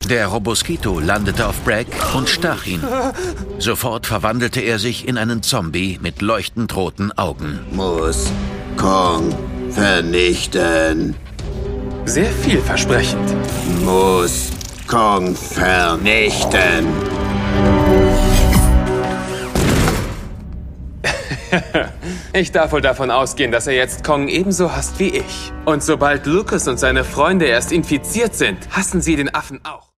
Der Roboskito landete auf Bragg und stach ihn. Sofort verwandelte er sich in einen Zombie mit leuchtend roten Augen. Muss Kong vernichten. Sehr vielversprechend. Muss Kong vernichten. Ich darf wohl davon ausgehen, dass er jetzt Kong ebenso hasst wie ich. Und sobald Lucas und seine Freunde erst infiziert sind, hassen sie den Affen auch.